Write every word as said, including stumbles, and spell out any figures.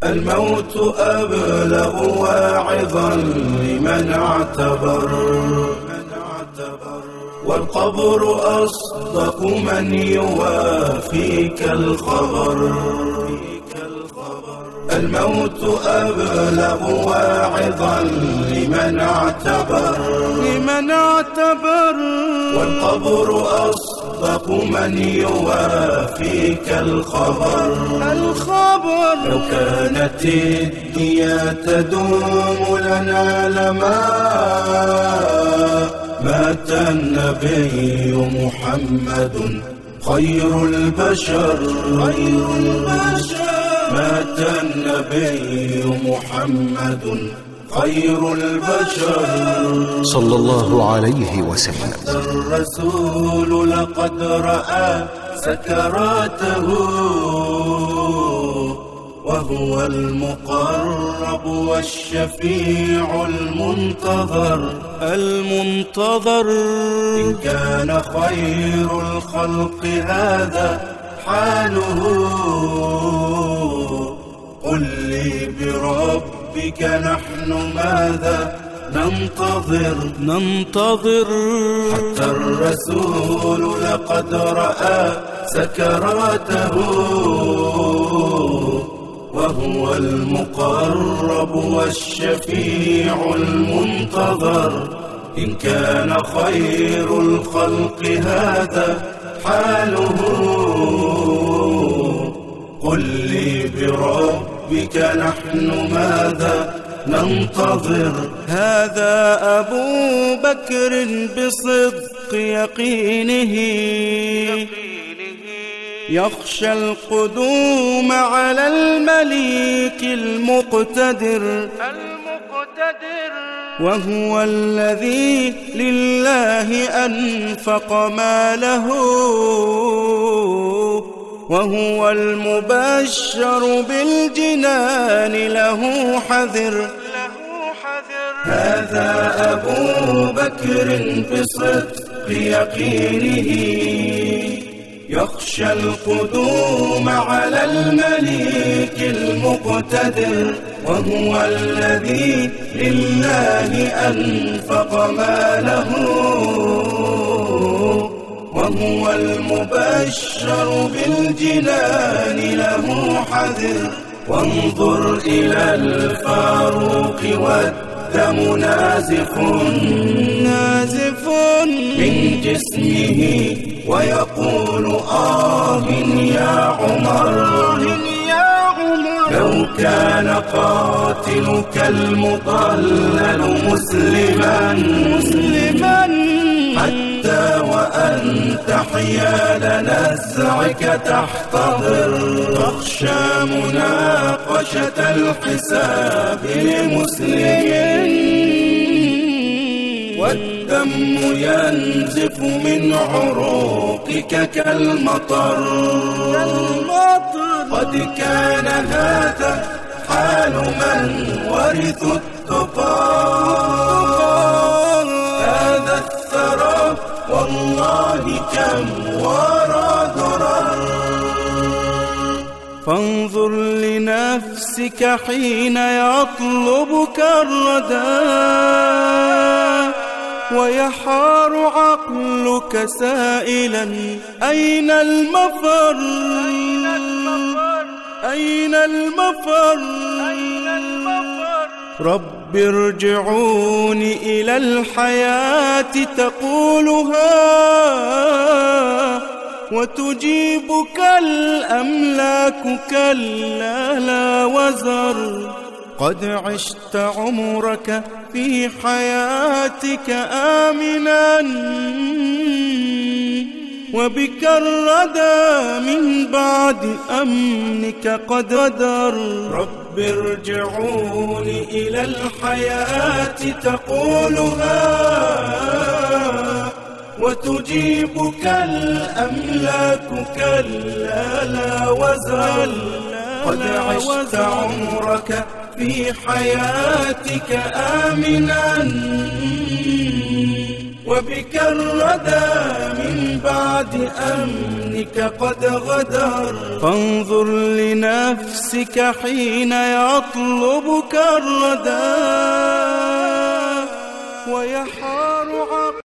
الموت أبلغ واعظا لمن اعتبر، والقبر أصدق من يوافيك الخبر. الموت أبلغ واعظا لمن اعتبر، لمن اعتبر والقبر أصدق من يوافيك الخبر. الخبر لو كانت الدنيا تدوم لنا لما مات النبي محمد خير البشر. خير البشر مات النبي محمد خير البشر صلى الله عليه وسلم. الرسول لقد رأى سكراته وهو المقرب والشفيع المنتظر. المنتظر إن كان خير الخلق هذا حاله، قل لي بربك نحن ماذا ننتظر. ننتظر حتى الرسول لقد رأى سكراته وهو المقرب والشفيع المنتظر. إن كان خير الخلق هذا حاله، قل لي بربك نحن ماذا ننتظر. هذا أبو بكر بصدق يقينه يخشى القدوم على المليك المقتدر. وهو الذي لله أنفق ماله، وهو المبشر بالجنان له حذر. هذا أبو بكر بصدق يقينه يخشى القدوم على المليك المقتدر. وهو الذي لله أنفق ماله، وهو المبشر بالجنان له حذر. وانظر إلى الفاروق والدم نازف نازف من جسمه ويقول آه يا عمر. لو كان قاتلك المضلل مسلما مسلما حتى وأنت حيال نزعك تحتضر، تخشى مناقشة الحساب لمسلم والدم ينزف من عروقك كالمطر. قد كان هذا حال من ورثوا التقى، هذا الثرى والله كم ورى درر. فانظر لنفسك حين يطلبك الردى ويحار عقلك سائلا أين المفر. أين المفر رب ارجعوني إلى الحياة تقولها وتجيبك الأملاك كلا لا وزر. قد عشت عمرك في حياتك آمنا وبك الردى من بعد أمنك قد غدر. رب ارجعوني إلى الحياة تقولها وتجيبك الأملاك كلا لا وزر. قد عشت عمرك في حياتك آمنا وبك الردى من بعد أمنك قد غدر. فانظر لنفسك حين يطلبك الردى ويحار عقلك